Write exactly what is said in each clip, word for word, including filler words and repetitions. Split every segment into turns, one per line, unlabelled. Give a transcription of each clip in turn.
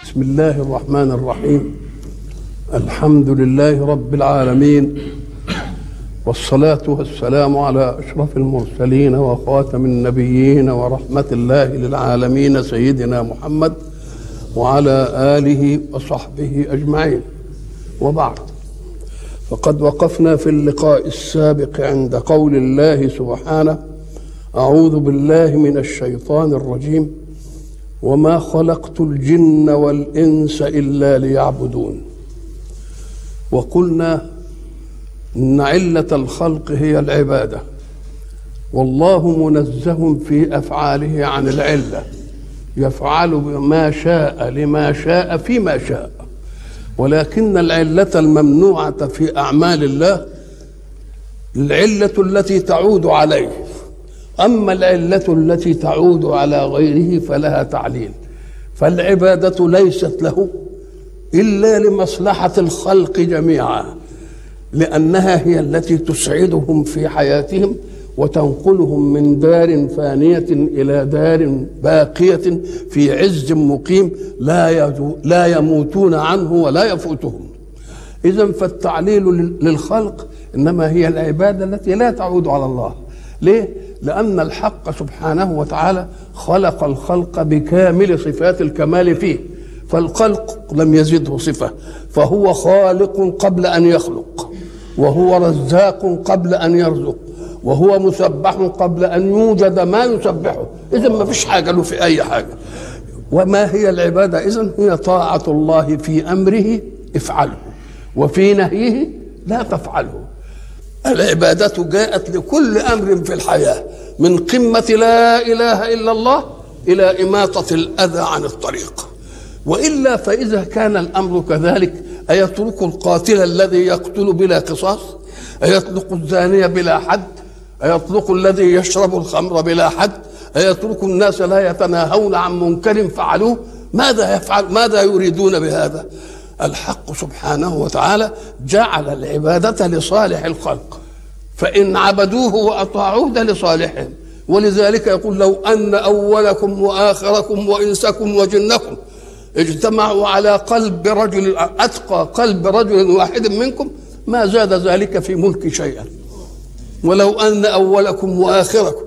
بسم الله الرحمن الرحيم. الحمد لله رب العالمين، والصلاة والسلام على أشرف المرسلين وخاتم النبيين ورحمة الله للعالمين سيدنا محمد وعلى آله وصحبه أجمعين، وبعد. فقد وقفنا في اللقاء السابق عند قول الله سبحانه: أعوذ بالله من الشيطان الرجيم، وما خلقت الجن والإنس إلا ليعبدون. وقلنا إن علة الخلق هي العبادة، والله منزه في أفعاله عن العلة، يفعل ما شاء لما شاء فيما شاء، ولكن العلة الممنوعة في أعمال الله العلة التي تعود عليه، أما العلة التي تعود على غيره فلها تعليل. فالعبادة ليست له إلا لمصلحة الخلق جميعا، لأنها هي التي تسعدهم في حياتهم وتنقلهم من دار فانية إلى دار باقية في عز مقيم لا لا يموتون عنه ولا يفوتهم. إذن فالتعليل للخلق إنما هي العبادة التي لا تعود على الله. ليه؟ لأن الحق سبحانه وتعالى خلق الخلق بكامل صفات الكمال فيه، فالخلق لم يزده صفة، فهو خالق قبل أن يخلق، وهو رزاق قبل أن يرزق، وهو مسبح قبل أن يوجد ما يسبحه. إذن ما فيش حاجة له في أي حاجة. وما هي العبادة؟ إذن هي طاعة الله في أمره افعله، وفي نهيه لا تفعله. العبادة جاءت لكل أمر في الحياة، من قمة لا إله إلا الله إلى إماطة الأذى عن الطريق. وإلا فإذا كان الأمر كذلك، أيترك القاتل الذي يقتل بلا قصاص؟ أيطلق الزانية بلا حد؟ أيطلق الذي يشرب الخمر بلا حد؟ أيترك الناس لا يتناهون عن منكر فعلوه؟ ماذا يفعل؟ ماذا يريدون بهذا؟ الحق سبحانه وتعالى جعل العبادة لصالح الخلق، فإن عبدوه وأطاعوه ده لصالحهم. ولذلك يقول: لو أن أولكم وآخركم وإنسكم وجنكم اجتمعوا على قلب رجل أتقى قلب رجل واحد منكم ما زاد ذلك في ملك شيئا. ولو أن أولكم وآخركم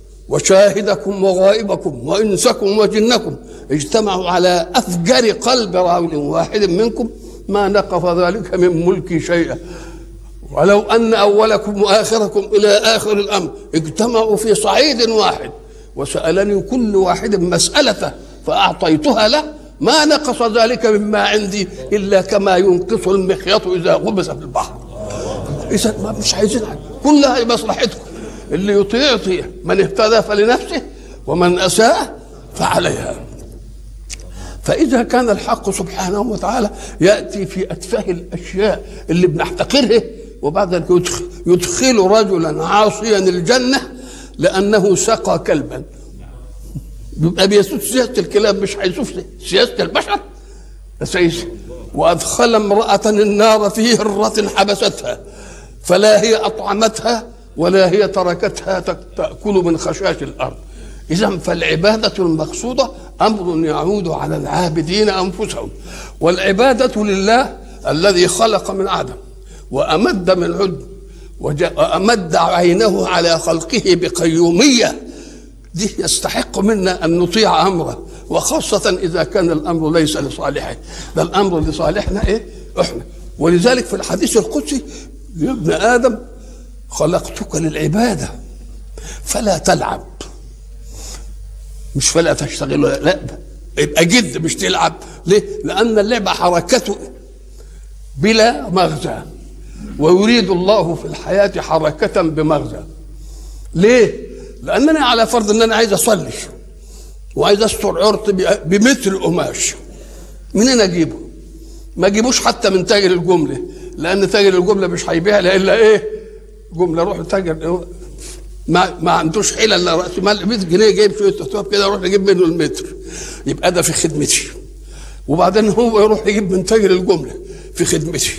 وشاهدكم وغائبكم وإنسكم وجنكم اجتمعوا على أفجر قلب رجل واحد منكم ما نقص ذلك من ملك شيئا. ولو أن أولكم وآخركم إلى آخر الأمر اجتمعوا في صعيد واحد وسألني كل واحد مسألته فأعطيتها له ما نقص ذلك مما عندي إلا كما ينقص المخيط إذا غمس في البحر. إذا ما مش عايزين حاجة، كلها مصلحتكم. اللي يطيع يطيع، من اهتدى فلنفسه ومن أساء فعليها. فإذا كان الحق سبحانه وتعالى يأتي في أتفه الأشياء اللي بنحتقرها وبعد ذلك يدخل, يدخل رجلا عاصيا الجنة لأنه سقى كلبا، بيبقى بيسوس سياسة الكلاب، مش هيسوس سياسة البشر. وأدخل امرأة النار في هرة حبستها فلا هي أطعمتها ولا هي تركتها تأكل من خشاش الأرض. إذن فالعبادة المقصودة أمر يعود على العابدين أنفسهم، والعبادة لله الذي خلق من عدم وأمد من عدم وأمد عينه على خلقه بقيومية، دي يستحق منا أن نطيع أمره، وخاصة إذا كان الأمر ليس لصالحه، ده الأمر لصالحنا إيه؟ إحنا. ولذلك في الحديث القدسي: يا ابن آدم خلقتك للعبادة فلا تلعب. مش فلا تشتغل، لا، يبقى جد مش تلعب. ليه؟ لأن اللعبة حركته بلا مغزى، ويريد الله في الحياة حركة بمغزى. ليه؟ لأنني على فرض أن أنا عايز أصلي وعايز أستر عرض بمتر قماش، منين أجيبه؟ ما أجيبوش حتى من تاجر الجملة، لأن تاجر الجملة مش هيبيع إلا إيه؟ جملة. روح تاجر ما ما عندوش حيلة إلا رأس مال مية جنيه، جايب شوية تطواب كده أروح أجيب منه المتر، يبقى ده في خدمتي. وبعدين هو يروح يجيب من تاجر الجملة في خدمتي،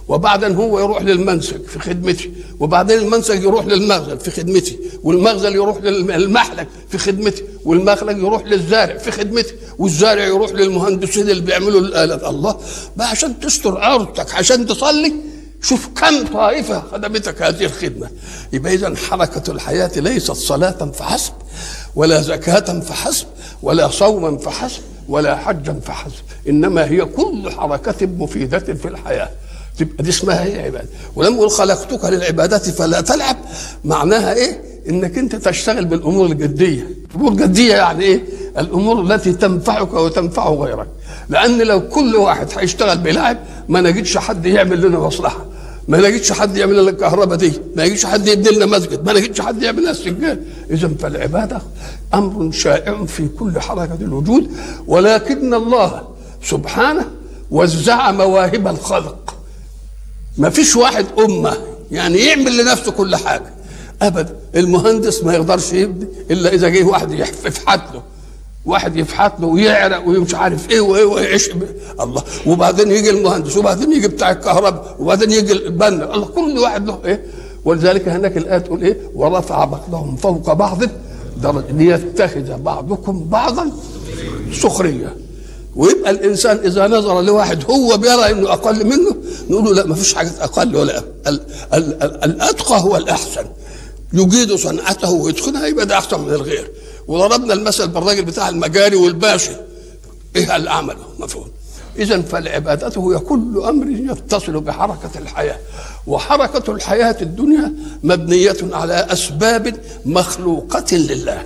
وبعدين هو يروح للمنسك في خدمتي، وبعدين المنسك يروح للمخزن في خدمتي، والمخزن يروح للمحلك في خدمتي، والمخلق يروح للزارع في خدمتي، والزارع يروح للمهندسين اللي بيعملوا الآلات. الله بقى عشان تستر عورتك عشان تصلي. شوف كم طائفة خدمتك هذه الخدمة. يبقى إذن حركة الحياة ليست صلاة فحسب، ولا زكاة فحسب، ولا صوما فحسب، ولا حجا فحسب، إنما هي كل حركة مفيدة في الحياة. تبقى دي اسمها هي عبادة. ولما يقول خلقتك للعبادات فلا تلعب، معناها إيه؟ إنك أنت تشتغل بالأمور الجدية. الأمور الجدية يعني إيه؟ الأمور التي تنفعك وتنفع غيرك. لأن لو كل واحد هيشتغل بلعب ما نجدش حد يعمل لنا مصلحة، ما نجدش حد يعمل لنا الكهرباء دي، ما نجدش حد يبني لنا مسجد، ما نجدش حد يعمل لنا السجاد. إذا فالعبادة أمر شائع في كل حركة الوجود، ولكن الله سبحانه وزع مواهب الخلق. ما فيش واحد أمة يعني يعمل لنفسه كل حاجة أبدا. المهندس ما يقدرش يبني إلا إذا جه واحد يفحت له، واحد يفحت له ويعرق ومش عارف ايه وايه ويعيش الله. وبعدين يجي المهندس، وبعدين يجي بتاع الكهرباء، وبعدين يجي البنا. الله كل واحد له ايه. ولذلك هناك الايه تقول ايه؟ ورفع بعضهم فوق بعض درجة ليتخذ بعضكم بعضا سخريه. ويبقى الانسان اذا نظر لواحد هو بيرى انه اقل منه نقول له لا، ما فيش حاجه اقل ولا ال ال ال الاتقى هو الاحسن، يجيد صنعته ويتقنها، يبقى ده احسن من الغير. وضربنا المثل بالراجل بتاع المجاري والباشا، ايه اللي عمله؟ مفهوم. اذا فالعباده هي كل امر يتصل بحركه الحياه، وحركه الحياه الدنيا مبنيه على اسباب مخلوقه لله.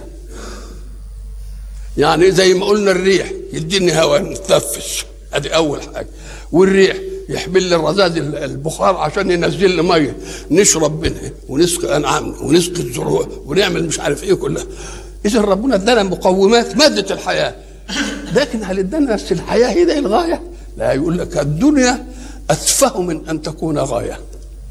يعني زي ما قلنا الريح يديني هواء نتنفس، ادي اول حاجه، والريح يحمل لي الرذاذ البخار عشان ينزل لي ميه نشرب منها ونسقي انعامنا ونسقي الزروع ونعمل مش عارف ايه كلها. اذا ربنا ادانا مقومات ماده الحياه، لكن هل ادانا بس الحياه هي دي الغايه؟ لا، يقول لك الدنيا اتفه من ان تكون غايه،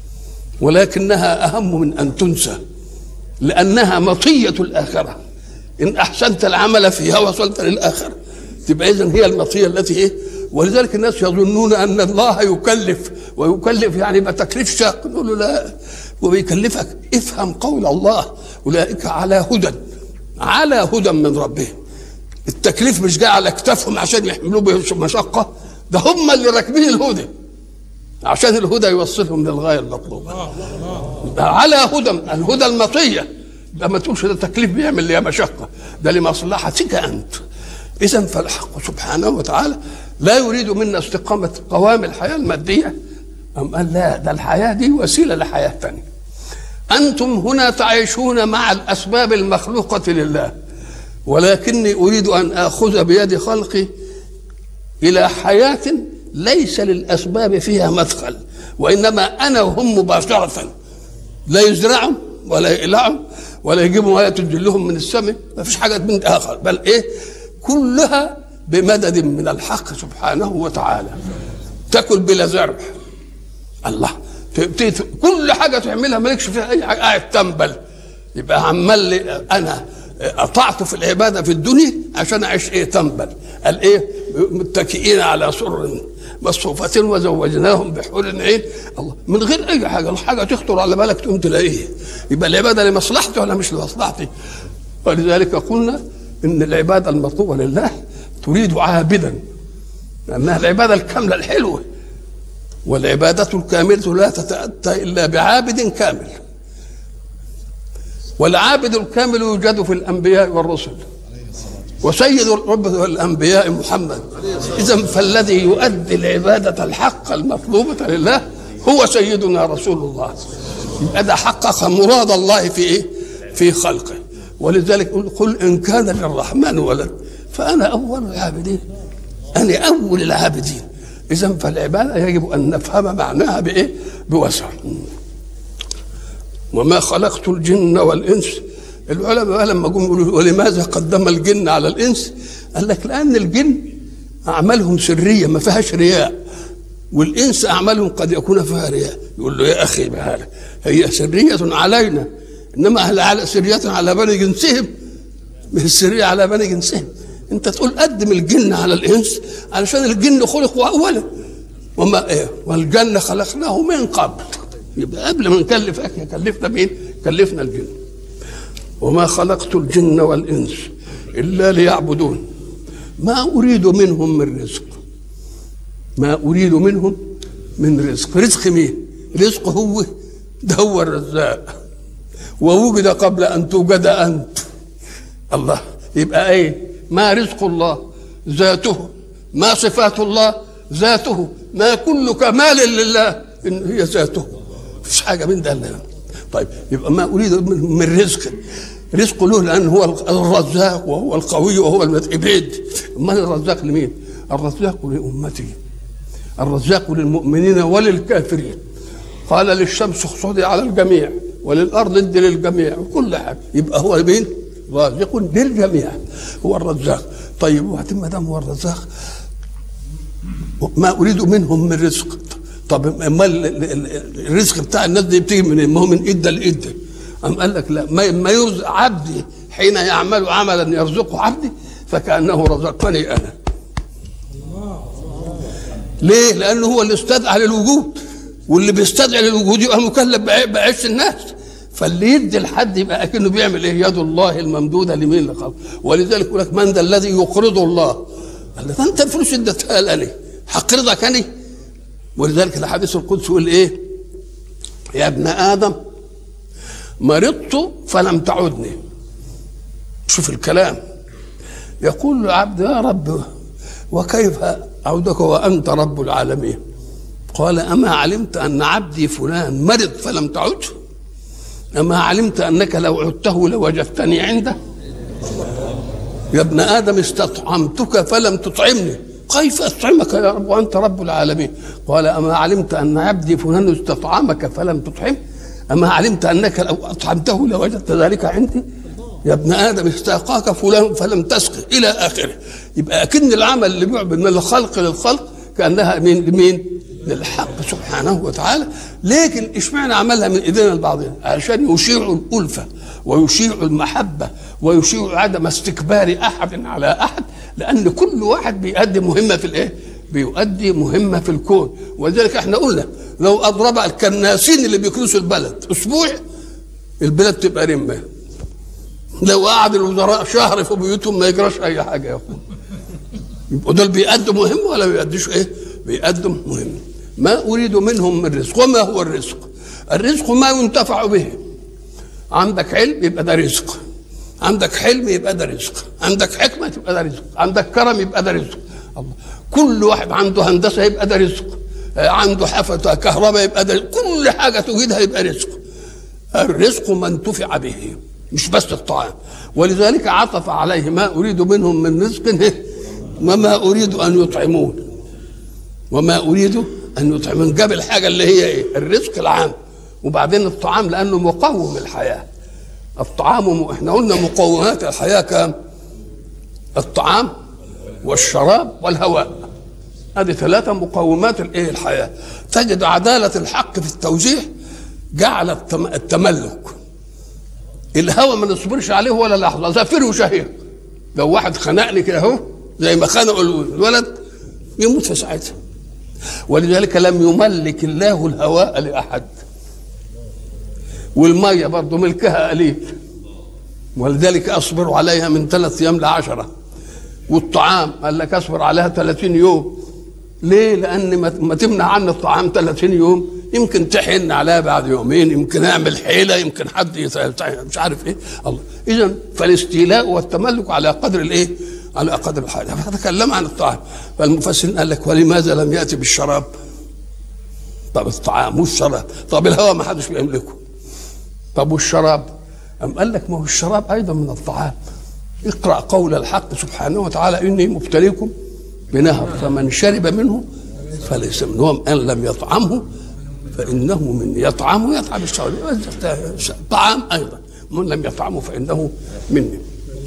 ولكنها اهم من ان تنسى، لانها مطيه الاخره. ان احسنت العمل فيها وصلت للاخره. تبقى اذن هي المطيه التي ايه. ولذلك الناس يظنون ان الله يكلف، ويكلف يعني ما تكليف شاق. نقول له لا، وبيكلفك افهم قول الله اولئك على هدى، على هدى من ربهم. التكليف مش جاي على اكتافهم عشان يحملوه بمشقه، ده هم اللي راكبين الهدى عشان الهدى يوصلهم للغايه المطلوبه. ده على هدى، الهدى المطيه. ده ما تقولش ده تكليف بيعمل لي مشقه، ده لمصلحتك انت. اذا فالحق سبحانه وتعالى لا يريد منا استقامه قوام الحياه الماديه، أم قال لا، ده الحياه دي وسيله لحياه ثانيه. انتم هنا تعيشون مع الاسباب المخلوقه لله، ولكني اريد ان اخذ بيد خلقي الى حياه ليس للاسباب فيها مدخل، وانما انا وهم مباشره، لا يزرعوا ولا يقلعوا ولا يجيبوا ميه تنزل لهم من السماء، ما فيش حاجه من اخر، بل ايه كلها بمدد من الحق سبحانه وتعالى. تاكل بلا زرع، الله، كل حاجه تعملها مالكش فيها اي حاجه، قاعد تنبل. يبقى عمال انا قطعت في العباده في الدنيا عشان اعيش ايه؟ تنبل. قال ايه؟ متكئين على سرر مصفوفة وزوجناهم بحور عين. الله، من غير اي حاجه، الحاجه تخطر على بالك تقوم تلاقيه. يبقى العباده لمصلحتي ولا مش لمصلحتي؟ ولذلك قلنا ان العباده المطلوبه لله تريد عابدا، لانها العباده الكامله الحلوه، والعباده الكامله لا تتاتى الا بعابد كامل. والعابد الكامل يوجد في الانبياء والرسل، وسيد الرب الانبياء محمد. اذا فالذي يؤدي العباده الحق المطلوبه لله هو سيدنا رسول الله. يبقى ده حقق مراد الله في ايه؟ في خلقه. ولذلك قل ان كان للرحمن ولد فانا اول العابدين، انا اول العابدين. اذا فالعباده يجب ان نفهم معناها بايه؟ بوسع. وما خلقت الجن والانس. العلماء لما جم يقولوا ولماذا قدم الجن على الانس؟ قال لك لان الجن اعمالهم سريه ما فيهاش رياء، والانس اعمالهم قد يكون فيها رياء. يقول له يا اخي بهذا هي سريه علينا، انما هل سريه على بني جنسهم؟ مش السريه على بني جنسهم. انت تقول قدم الجن على الانس علشان الجن خلقوا اولا، وما ايه والجنه خلقناه من قبل، يبقى قبل ما نكلف كلفنا مين؟ كلفنا الجن. وما خلقت الجن والانس الا ليعبدون ما اريد منهم من رزق، ما اريد منهم من رزق. رزق مين؟ رزق هو ده، هو الرزاق، ووجد قبل ان توجد انت. الله، يبقى ايه؟ ما رزق الله ذاته، ما صفات الله ذاته، ما كل كمال لله ان هي ذاته، مفيش حاجه من ده الا. طيب يبقى ما اريد من رزق، رزق له لان هو الرزاق وهو القوي وهو المتعبد. امال الرزاق لمين؟ الرزاق لامته، الرزاق للمؤمنين وللكافرين. قال للشمس اخصدي على الجميع وللارض ادي للجميع وكل حاجه، يبقى هو مين؟ رازق للجميع، هو الرزاق. طيب وبعدين ما دام هو الرزاق ما اريد منهم من رزق. طب امال الرزق بتاع الناس دي بتيجي من ما هو من ايد لايد. أم قال لك لا، ما يرزق عبدي حين يعمل عملا يرزقه عبدي فكأنه رزقني انا. ليه؟ لانه هو اللي استدعى للوجود، واللي بيستدعي للوجود يبقى مكلف بعيش الناس. فاللي يدي لحد يبقى اكنه بيعمل ايه؟ يد الله الممدوده لمين؟ لخلق. ولذلك يقول لك من ذا الذي يقرض الله؟ قال له انت الفلوس اديتها لي، هقرضك انا؟ ولذلك الحديث القدسي يقول ايه؟ يا ابن ادم مرضت فلم تعدني. شوف الكلام، يقول العبد يا رب وكيف اعودك وانت رب العالمين؟ قال اما علمت ان عبدي فلان مرض فلم تعده؟ أما علمت أنك لو عدته لوجدتني عنده؟ يا ابن آدم استطعمتك فلم تطعمني، كيف أطعمك يا رب وأنت رب العالمين؟ قال أما علمت أن عبدي فلان استطعمك فلم تطعم؟ أما علمت أنك لو أطعمته لوجدت ذلك عندي؟ يا ابن آدم استاقاك فلان فلم تسقه إلى آخره. يبقى أكن العمل اللي بيعبد من الخلق للخلق كأنها من لمين؟ للحق سبحانه وتعالى. لكن اشمعنى عملها من ايدينا لبعضنا؟ عشان يشيع الالفه ويشيع المحبه ويشيع عدم استكبار احد على احد، لان كل واحد بيؤدي مهمه في الايه؟ بيؤدي مهمه في الكون. ولذلك احنا قلنا لو اضرب الكناسين اللي بيكنسوا البلد اسبوع البلد تبقى رمه. لو قعد الوزراء شهر في بيوتهم ما يجراش اي حاجه يا اخوان. يبقوا دول بيأدوا مهم ولا بيأدوش ايه؟ بيأدوا مهم. ما أريد منهم من رزق. وما هو الرزق؟ الرزق ما ينتفع به. عندك علم يبقى ده رزق، عندك حلم يبقى ده رزق، عندك حكمة يبقى ده رزق، عندك كرم يبقى ده رزق. الله. كل واحد عنده هندسة يبقى ده رزق، عنده حفة كهرباء يبقى ده رزق. كل حاجة توجدها يبقى رزق. الرزق ما انتفع به، مش بس الطعام. ولذلك عطف عليه ما أريد منهم من رزق وما أريد أن يطعمون، وما أريد أن يطعمون. جاب الحاجة اللي هي إيه؟ الرزق العام، وبعدين الطعام لأنه مقوم الحياة. الطعام م... احنا قلنا مقومات الحياة كام؟ الطعام والشراب والهواء، هذه ثلاثة مقومات الايه؟ الحياة. تجد عدالة الحق في التوزيع جعل التم... التملك. الهواء ما نصبرش عليه ولا لحظة، زفير وشهيق. لو واحد خنقني كده اهو زي ما خنقوا الولد يموت في ساعتها. ولذلك لم يملك الله الهواء لأحد. والمية برضه ملكها قليل، ولذلك أصبر عليها من ثلاث أيام لعشرة. والطعام قال لك أصبر عليها ثلاثين يوم. ليه؟ لأن ما تمنع عن الطعام ثلاثين يوم يمكن تحن عليها بعد يومين، يمكن أعمل حيلة، يمكن حد مش عارف إيه. الله. إذا فالاستيلاء والتملك على قدر الإيه؟ على قدر الحاجة. فتكلم عن الطعام، فالمفسرين قال لك ولماذا لم يأتي بالشراب؟ طب الطعام والشراب، طب الهواء ما حدش بيملكه، طب والشراب؟ أم قال لك ما هو الشراب أيضا من الطعام. اقرأ قول الحق سبحانه وتعالى إني مبتليكم بنهر فمن شرب منه فليس منهم أن لم يطعمه فإنه من يطعمه يطعم الشراب. طعام أيضا من لم يطعمه فإنه مني.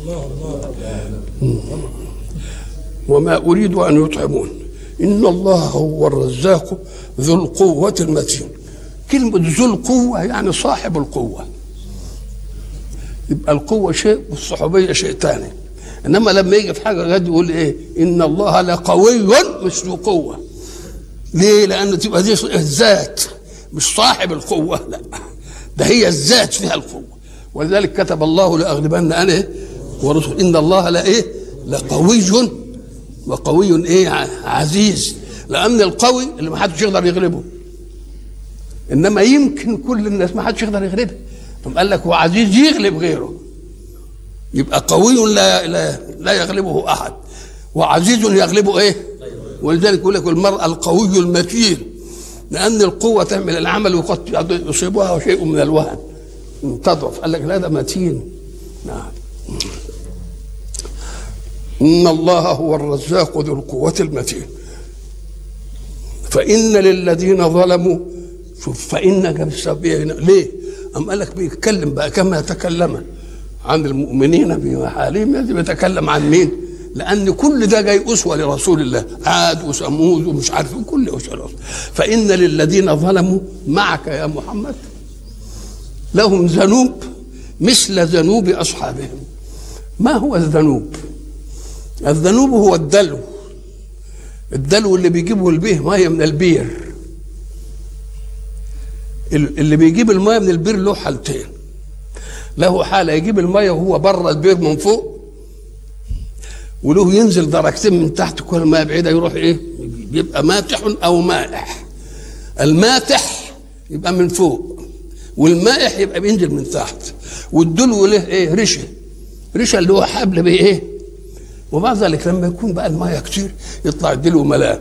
وما أريد أن يطعمون إن الله هو الرزاق ذو القوة المتين. كلمة ذو القوة يعني صاحب القوة. يبقى القوة شيء والصحوبية شيء ثاني. إنما لما يجي في حاجة غد يقول إيه؟ إن الله لقوي مش ذو قوة. ليه؟ لأن تبقى دي الذات مش صاحب القوة، لا ده هي الذات فيها القوة. ولذلك كتب الله لأغلبن أنا ورسول إن الله لا إيه لقوي وقوي إيه عزيز، لأن القوي اللي ما حدش يقدر يغلبه، إنما يمكن كل الناس ما حدش يقدر يغلبه. ثم قال لك وعزيز يغلب غيره، يبقى قوي لا لا لا يغلبه أحد، وعزيز يغلبه إيه. ولذلك يقول لك المرء القوي المتين، لأن القوة تعمل العمل وقد يصيبها شيء من الوهن تضعف. قال لك لا ده متين. نعم. إن الله هو الرزاق ذو القوة المتين. فإن للذين ظلموا، شوف فإن جاب السببية هنا ليه؟ أم قال لك بيتكلم بقى كما يتكلم عن المؤمنين بحالهم يجب يتكلم عن مين؟ لأن كل ده جاي أسوة لرسول الله، عاد وثمود ومش عارف كل أسوة. فإن للذين ظلموا معك يا محمد لهم ذنوب مثل ذنوب أصحابهم. ما هو الذنوب؟ الذنوب هو الدلو، الدلو اللي بيجيبه البيه مية من البير. اللي بيجيب المية من البير له حالتين، له حالة يجيب المية وهو بره البير من فوق، وله ينزل درجتين من تحت كل ما بعيدة يروح ايه يبقى ماتح او مائح. الماتح يبقى من فوق والمائح يبقى بينزل من تحت. والدلو له ايه رشة، رشة اللي هو حبل بايه. ومع ذلك لما يكون بقى المية كتير يطلع الدلو ملان،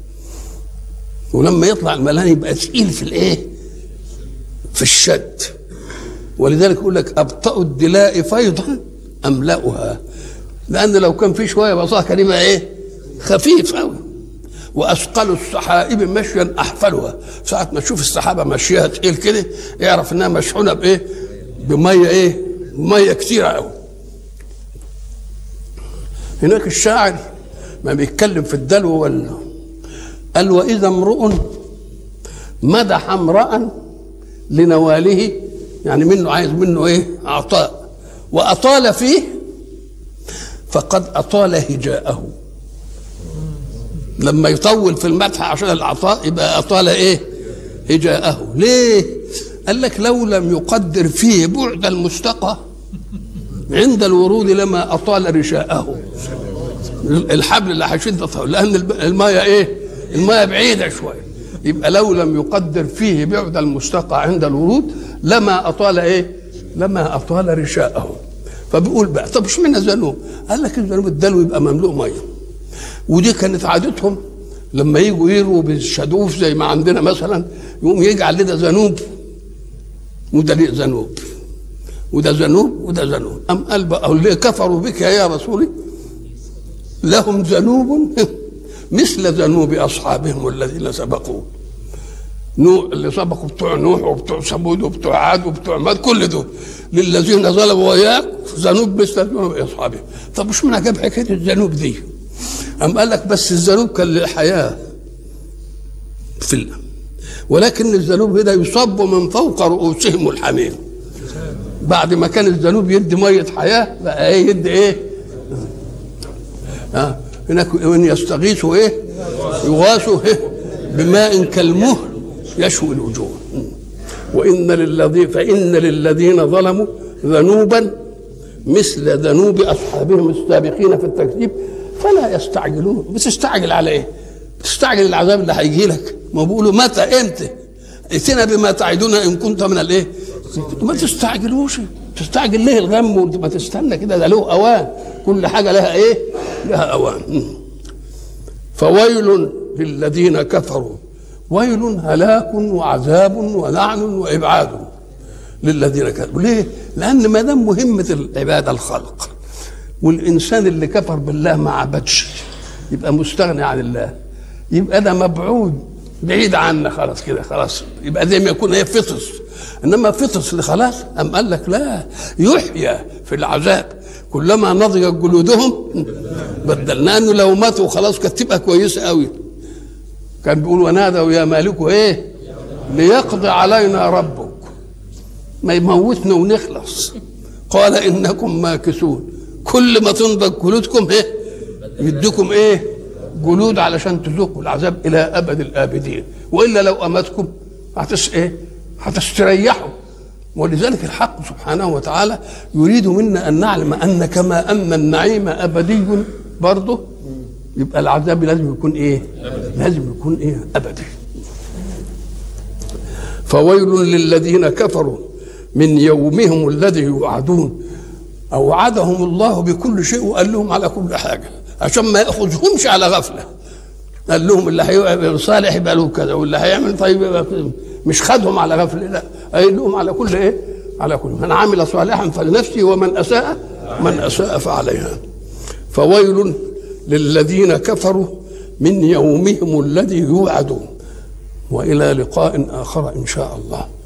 ولما يطلع الملان يبقى ثقيل في الايه في الشد. ولذلك يقول لك ابطأ الدلاء فيضا املأها، لأن لو كان في شوية بصاها كان يبقى إيه؟ خفيف أوي. وأثقل السحائب مشيا أحفلها، ساعة ما تشوف السحابة مشيها تقيل كده يعرف إنها مشحونة بإيه؟ بمية إيه؟ مية كتيرة أوي. هناك الشاعر ما بيتكلم في الدلو ولا قال وإذا امرؤ مدح امرأ لنواله، يعني منه عايز منه إيه؟ عطاء، وأطال فيه فقد أطال هجاءه. لما يطول في المدح عشان العطاء يبقى أطال إيه هجاءه. ليه؟ قال لك لو لم يقدر فيه بعد المستقى عند الورود لما أطال رشاءه. الحبل اللي هيشد لأن الماء إيه الماء بعيدة شوية، يبقى لو لم يقدر فيه بعد المستقى عند الورود لما أطال إيه لما أطال رشاءه. فبيقول بقى طب مش معنى ذنوب؟ قال لك الذنوب الدلو يبقى مملوء ميه، ودي كانت عادتهم لما يجوا يروا بالشدوف زي ما عندنا مثلا، يقوم يجعل لده ذنوب وده ليه ذنوب وده ذنوب وده ذنوب. أم قال بقى اللي كفروا بك يا رسولي لهم ذنوب مثل ذنوب أصحابهم الذين سبقوا. نوح اللي سبقوا بتوع نوح وبتوع ثمود وبتوع عاد وبتوع ماد كل دول للذين ظلموا وياك ذنوب مثل ذنوب اصحابهم. طب مش معنى جاب حكايه الذنوب دي؟ أم قال لك بس الذنوب كان للحياه في الله، ولكن الذنوب هنا يصب من فوق رؤوسهم الحميم. بعد ما كان الذنوب يدي ميه حياه بقى ايه يدي ايه؟ ها هناك وان يستغيثوا ايه؟ يغاثوا ايه؟ بماء كالمهل يشوي الوجوه. وإن للذين فإن للذين ظلموا ذنوبا مثل ذنوب أصحابهم السابقين في التكذيب فلا يستعجلون. بتستعجل على إيه؟ بتستعجل العذاب اللي هيجي لك. ما بيقولوا متى إمتى؟ ائتنا بما تعدنا إن كنت من الإيه؟ ما تستعجلوش. تستعجل ليه الغم وما تستنى كده؟ ده له أوان، كل حاجة لها إيه؟ لها أوان. فويل للذين كفروا، ويل هلاك وعذاب ولعن وإبعاد للذين كفروا. ليه؟ لأن ما دام مهمة العبادة الخلق، والإنسان اللي كفر بالله ما عبدش يبقى مستغني عن الله، يبقى ده مبعود بعيد عنا خلاص كده خلاص، يبقى زي ما يكون هي فطس. إنما فطس خلاص أم قال لك لا، يحيى في العذاب كلما نضجت جلودهم بدلنا. انه لو ماتوا خلاص كانت تبقى كويسه قوي. كان بيقول ونادوا يا مالك ايه ليقضي علينا ربك، ما يموتنا ونخلص. قال انكم ماكثون، كل ما تنضج جلودكم ايه يديكم ايه جلود علشان تذوقوا العذاب الى ابد الابدين، والا لو امتكم هتس ايه؟ هتستريحوا. ولذلك الحق سبحانه وتعالى يريد منا ان نعلم ان كما ان النعيم ابدي برضه يبقى العذاب لازم يكون ايه؟ لازم يكون ايه؟ ابدي. فويل للذين كفروا من يومهم الذي يوعدون. اوعدهم الله بكل شيء وقال لهم على كل حاجه عشان ما ياخذهمش على غفله. قال لهم اللي هيعمل صالح يبقى له كذا، واللي هيعمل طيب يبقى كذا. مش خدهم على غفله، لا، قال لهم على كل ايه؟ على كل من عمل صالحا فلنفسه ومن اساء من اساء فعليها. فويل للذين كفروا من يومهم الذي يوعدون. والى لقاء اخر ان شاء الله.